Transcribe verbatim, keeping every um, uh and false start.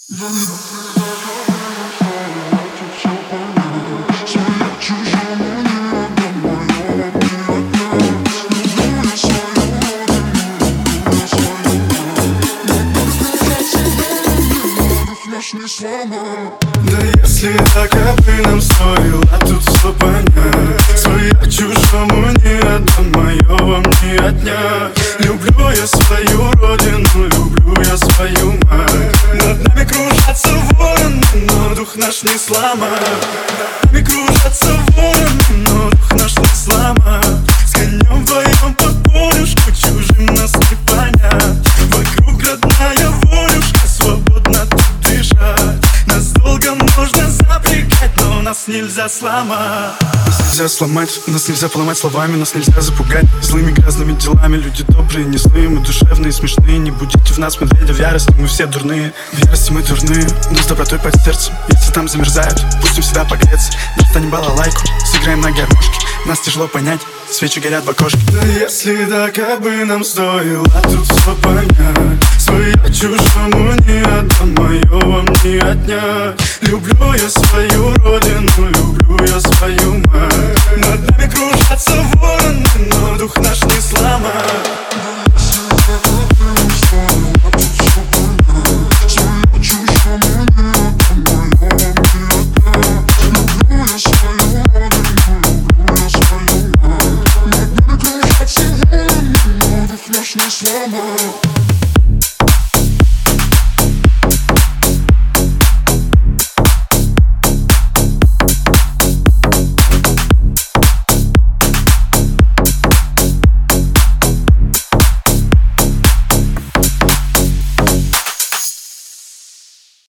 Да если так, бы нам стоило тут все понять. Своя чужому не отдам, мое вам не отнять. Люблю я свою родину, люблю я свою мать. Над нами кружатся вороны, но дух наш не сломать. Над нами кружатся вороны, но дух наш не сломать. С конем вдвоем под полюшку, чужим нас не понять. Вокруг родная волюшка, свободно тут дышать. Нас долго можно запрягать, но нас нельзя сломать. Нас нельзя сломать, нас нельзя поломать словами, нас нельзя запугать злыми грязными делами. Люди добрые, не злые, мы душевные, смешные. Не будите в нас медведя в ярости, мы все дурные. В ярости мы дурные, но с добротой под сердцем. Если там замерзают, пустим себя погреться. Достанем балалайку, сыграем на гармошке. Нас тяжело понять, свечи горят в окошке. Да если так, бы нам стоило тут все понять. Своя чужому не отдам, мое вам не отнять. Люблю я свою родину, люблю я свою мать. Над нами кружатся вороны, но дух наш не сломать.